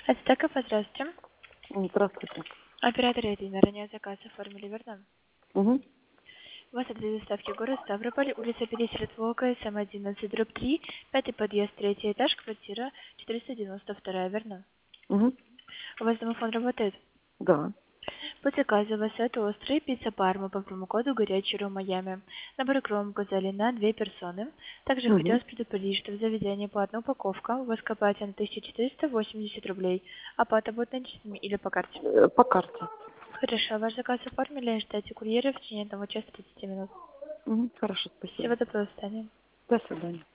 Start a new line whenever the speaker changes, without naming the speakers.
Ацтеков, здравствуйте.
Здравствуйте.
Оператор Ирина, ранее заказ оформили, верно?
Угу.
У вас адрес доставки город Ставрополь, улица Пересерет Волка, СМ11, дробь 3, пятый подъезд, третий этаж, квартира 492, верно?
Угу.
У вас домофон работает?
Да.
По заказу у вас это острый пицца Парма по промокоду «Горячий ром Майами». Набор икром указали на 2 персоны. Также
Угу.
хотелось предупредить, что в заведении платная упаковка, у вас копается на 1480 рублей. Оплата будет наличными или по карте?
По карте.
Хорошо, ваш заказ оформили, ждайте курьера в течение 1 часа 30 минут.
Угу. Хорошо,
Всего
спасибо.
доброго, до свидания.
До свидания.